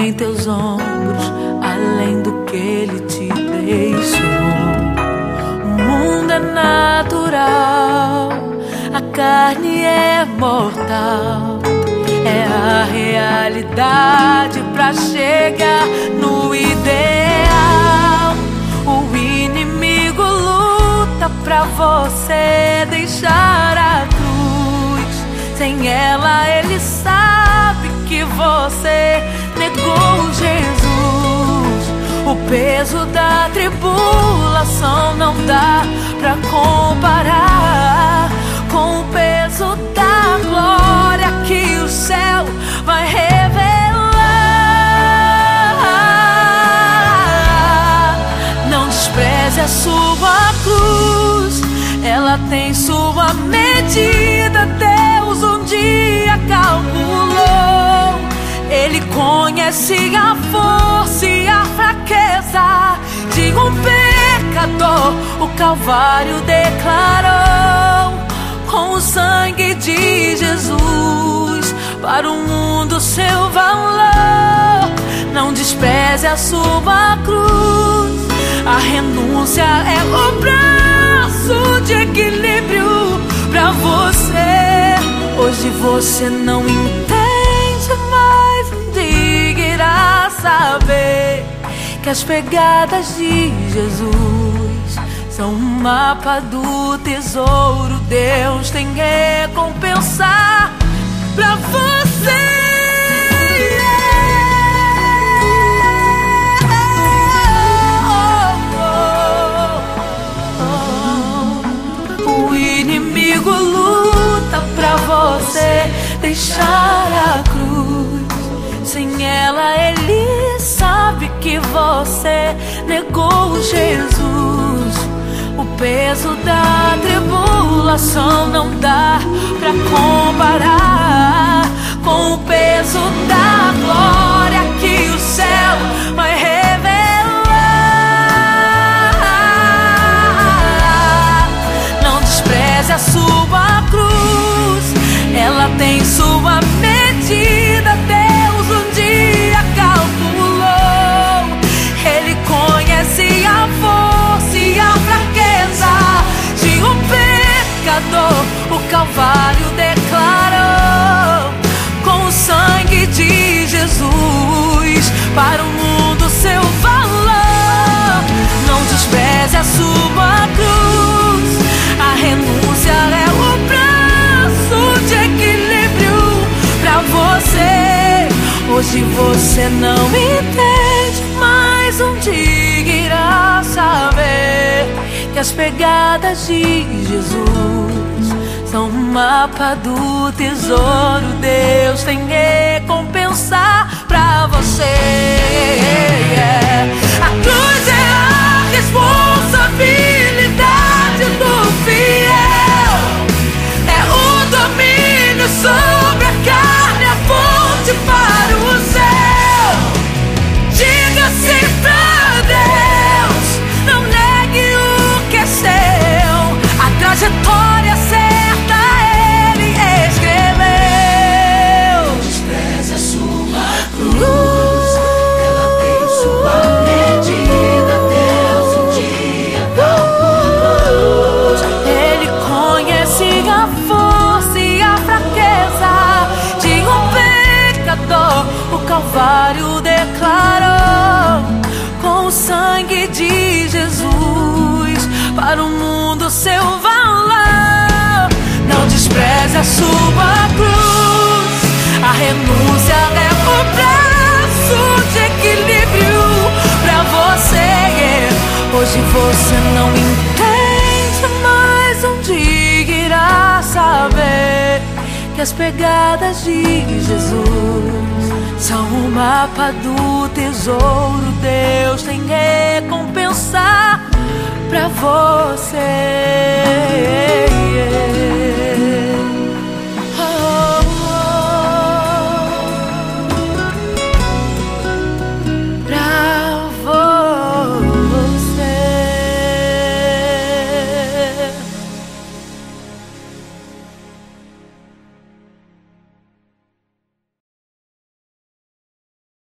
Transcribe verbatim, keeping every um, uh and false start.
em teus ombros, além do que ele te deixou. O mundo é natural, a carne é mortal. É a realidade pra chegar no ideal. O inimigo luta pra você deixar a cruz. Sem ela ele sabe que você negou Jesus. O peso da tribulação não dá pra comparar com o peso da glória que o céu vai revelar. Não despreze a sua cruz, ela tem sua medida. Deus um dia calculou. Ele conhece a força e a fraqueza de um pecador. O Calvário declarou com o sangue de Jesus para o mundo seu valor. Não despreze a sua cruz, a renúncia é o braço de equilíbrio pra você. Hoje você não entende, mas um dia irá saber que as pegadas de Jesus são um mapa do tesouro. Deus tem recompensar pra você. O inimigo luta pra você deixar a cruz. Sem ela ele sabe que você negou Jesus. O peso da tribulação não dá pra comparar com o peso da glória que o céu vai revelar. Não despreze a sua cruz, ela tem sua medida. Deus um dia calculou. Ele conhece a força e a fraqueza de um pecador. O Calvário declarou com o sangue de Jesus para o mundo seu valor. Não despreze a sua cruz, a renúncia é o braço de equilíbrio pra você. Hoje você não entende, mas um dia irá saber que as pegadas de Jesus são um mapa do tesouro. Deus tem recompensar pra você. A cruz é a responsabilidade do fiel, é o domínio sobre a carne, a ponte para o céu. Diga sim pra Deus, não negue o que é seu. A trajetória certa ele escreveu. Despreze a sua cruz, ela tem sua medida. Deus um dia calculou. Ele conhece a força e a fraqueza de um pecador. O Calvário declarou com o sangue de Jesus para o mundo seu valor. Não despreze a sua cruz, a renúncia é o braço de equilíbrio pra você. Hoje você não entende, mas um dia irá saber que as pegadas de Jesus são o mapa do tesouro. Deus tem recompensar pra você.